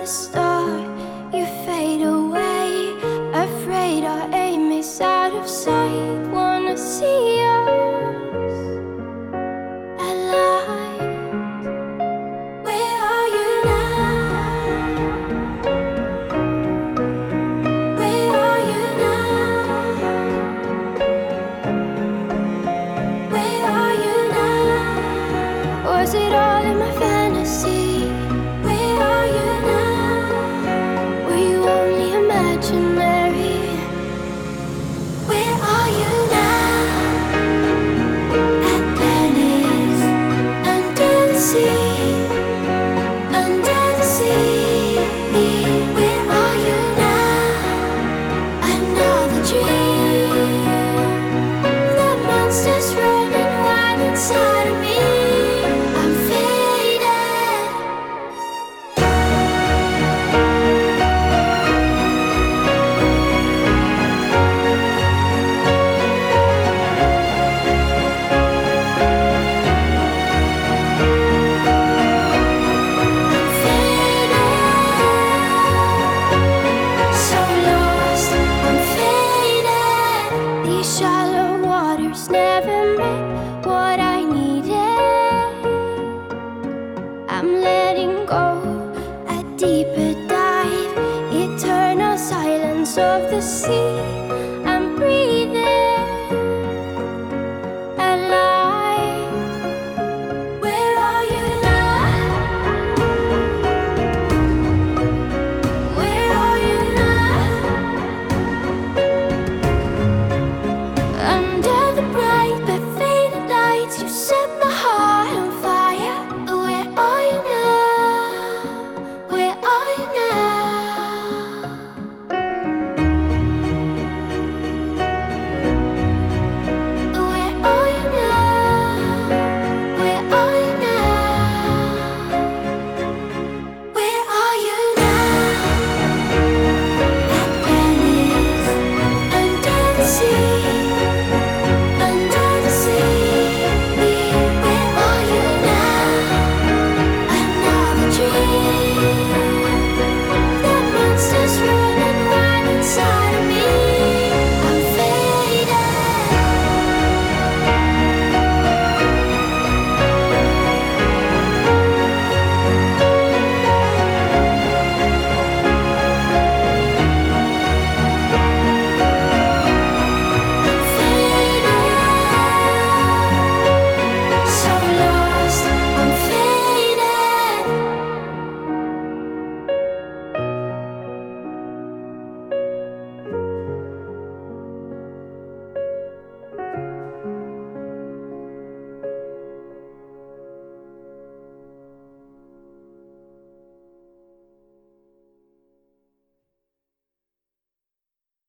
the start, you fade away. Afraid our aim is out of sight. Wanna see us alive. Where are you now? Where are you now? Where are you now? Was it all in my fantasy? Where are you now? Were you only imaginary? Where are you now? Atlantis, under the sea, under the sea. Where are you now? Another dream. The monster's running wild inside of me. I'm faded. So lost, I'm faded. These shallow waters never met what I needed. I'm letting go, a deeper dive, eternal silence of the sea.